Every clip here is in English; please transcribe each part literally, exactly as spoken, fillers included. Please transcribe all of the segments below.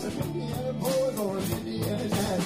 Indiana boys or an Indiana dad.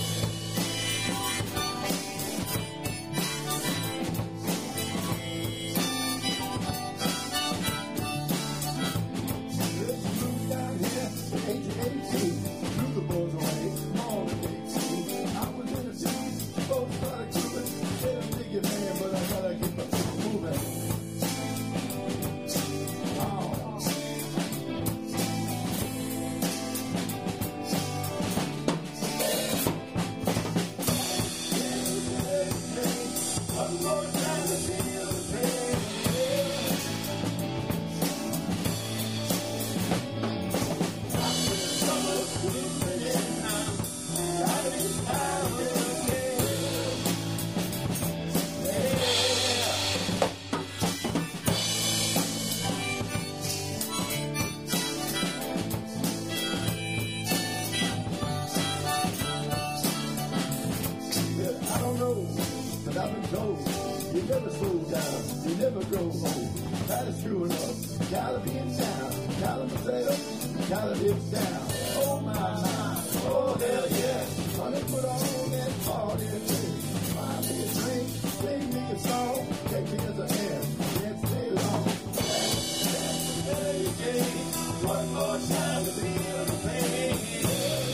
But I've been told, you never slow down, you never grow old. That is true enough. Gotta be in town, gotta myself, gotta live down. Oh my, my, oh hell yeah. Honey, put on that party thing. Buy me a drink, sing me a song, take me as a hand, can't stay long. That's, that's the day, one more time to be in the pain.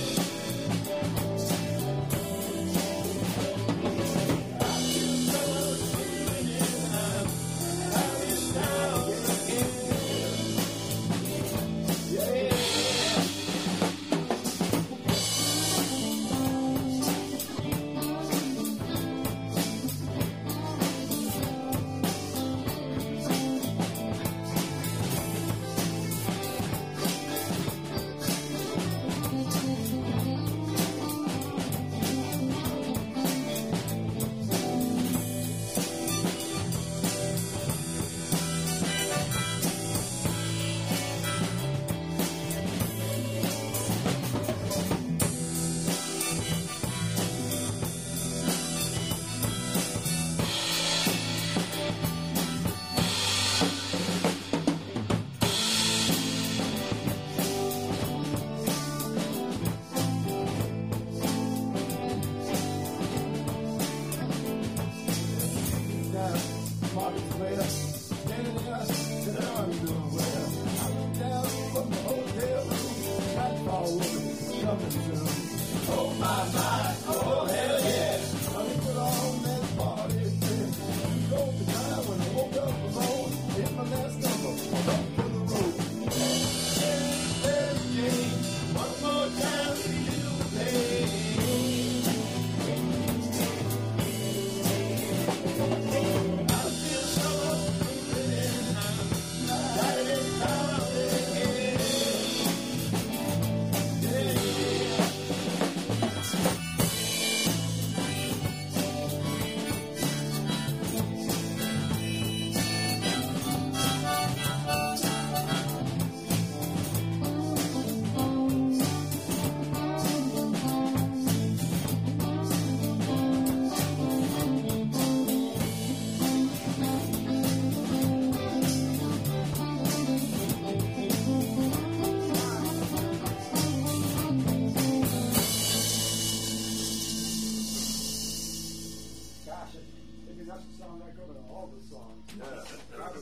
Oh my, my, oh hell yeah. Honey, put on that party thing. You go to time when I woke up the phone, hit my last number, up to the road. Hey, hey, Jane, one more time for you to play. I feel so stupid now. Got it in town again. Gosh, if you that's the song I go to all the songs. Yeah.